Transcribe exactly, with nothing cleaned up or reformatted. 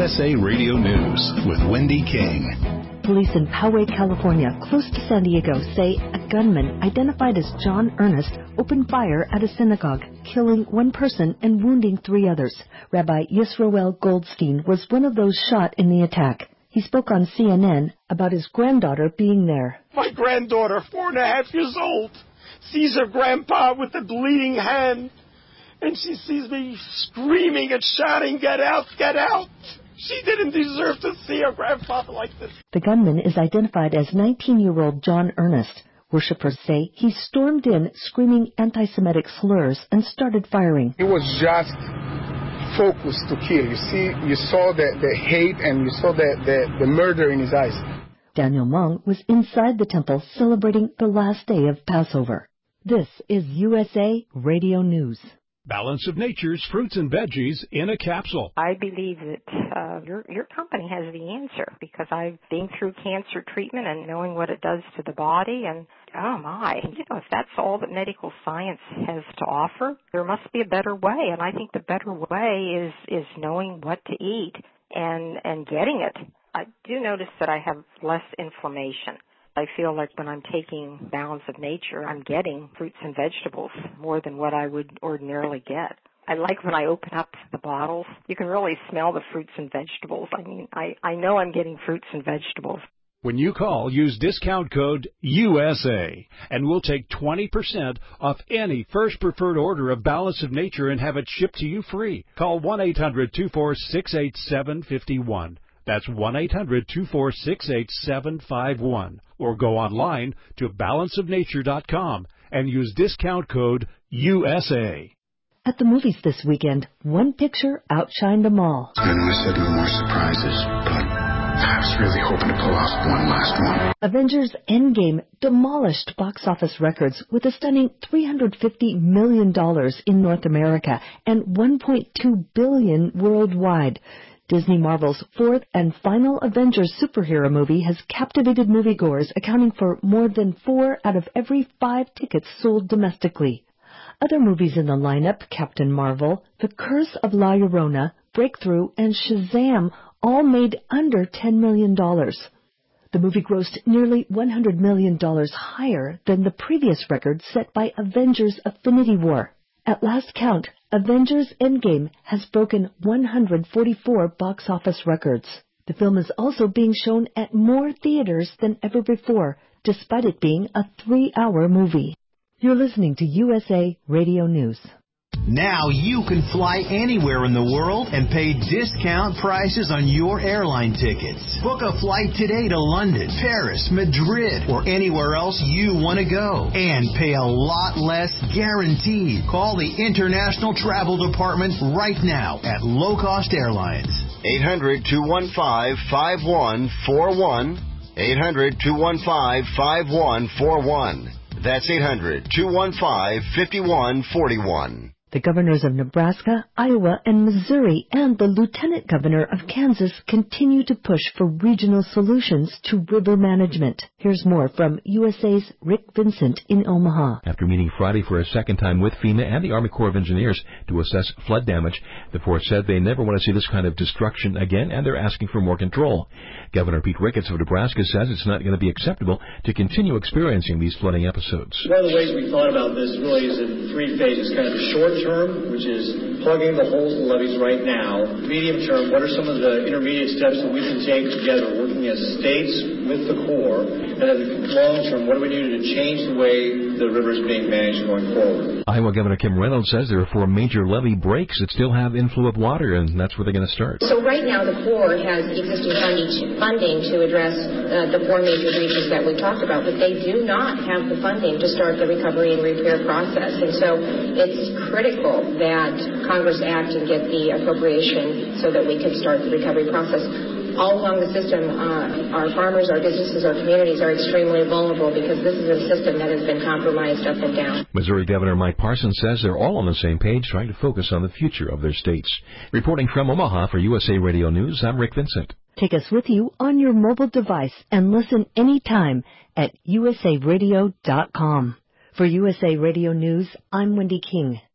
S A Radio News with Wendy King. Police in Poway, California, close to San Diego, say a gunman identified as John Earnest opened fire at a synagogue, killing one person and wounding three others. Rabbi Yisroel Goldstein was one of those shot in the attack. He spoke on C N N about his granddaughter being there. My granddaughter, four and a half years old, sees her grandpa with a bleeding hand, and she sees me screaming and shouting, "Get out, get out!" She didn't deserve to see her grandfather like this. The gunman is identified as nineteen-year-old John Earnest. Worshippers say he stormed in screaming anti-Semitic slurs and started firing. It was just focused to kill. You see, you saw the, the hate and you saw the, the, the murder in his eyes. Daniel Mong was inside the temple celebrating the last day of Passover. This is U S A Radio News. Balance of Nature's fruits and veggies in a capsule. I believe that uh, your your company has the answer because I've been through cancer treatment and knowing what it does to the body, and oh my, you know, if that's all that medical science has to offer, there must be a better way, and I think the better way is is knowing what to eat and and getting it. I do notice that I have less inflammation. I feel like when I'm taking Balance of Nature, I'm getting fruits and vegetables more than what I would ordinarily get. I like when I open up the bottles, you can really smell the fruits and vegetables. I mean, I, I know I'm getting fruits and vegetables. When you call, use discount code U S A, and we'll take twenty percent off any first preferred order of Balance of Nature and have it shipped to you free. Call one eight hundred two four six eight seven five one. That's one eight hundred two four six eight seven five one. Or go online to balance of nature dot com and use discount code U S A. At the movies this weekend, one picture outshined them all. I know I said no more surprises, but I was really hoping to pull off one last one. Avengers Endgame demolished box office records with a stunning three hundred fifty million dollars in North America and one point two billion dollars worldwide. Disney Marvel's fourth and final Avengers superhero movie has captivated moviegoers, accounting for more than four out of every five tickets sold domestically. Other movies in the lineup, Captain Marvel, The Curse of La Llorona, Breakthrough, and Shazam, all made under ten million dollars. The movie grossed nearly one hundred million dollars higher than the previous record set by Avengers Infinity War. At last count, Avengers Endgame has broken one hundred forty-four box office records. The film is also being shown at more theaters than ever before, despite it being a three-hour movie. You're listening to U S A Radio News. Now you can fly anywhere in the world and pay discount prices on your airline tickets. Book a flight today to London, Paris, Madrid, or anywhere else you want to go. And pay a lot less guaranteed. Call the International Travel Department right now at Low Cost Airlines. eight hundred two one five five one four one. eight hundred two one five five one four one. That's eight hundred two one five five one four one. The governors of Nebraska, Iowa, and Missouri and the lieutenant governor of Kansas continue to push for regional solutions to river management. Here's more from U S A's Rick Vincent in Omaha. After meeting Friday for a second time with FEMA and the Army Corps of Engineers to assess flood damage, the force said they never want to see this kind of destruction again, and they're asking for more control. Governor Pete Ricketts of Nebraska says it's not going to be acceptable to continue experiencing these flooding episodes. One of the ways we thought about this really is in three phases, kind of the short term, which is plugging the holes in the levees right now. Medium term, what are some of the intermediate steps that we can take together, working as states with the Corps? And then long term, what do we do to change the way the river is being managed going forward? Iowa Governor Kim Reynolds says there are four major levee breaks that still have inflow of water, and that's where they're going to start. So right now the Corps has existing funding, funding to address uh, the four major breaches that we talked about, but they do not have the funding to start the recovery and repair process. And so it's critical that Congress act and get the appropriation so that we can start the recovery process. All along the system, uh, our farmers, our businesses, our communities are extremely vulnerable because this is a system that has been compromised up and down. Missouri Governor Mike Parson says they're all on the same page, trying to focus on the future of their states. Reporting from Omaha for U S A Radio News, I'm Rick Vincent. Take us with you on your mobile device and listen anytime at U S A radio dot com. For U S A Radio News, I'm Wendy King.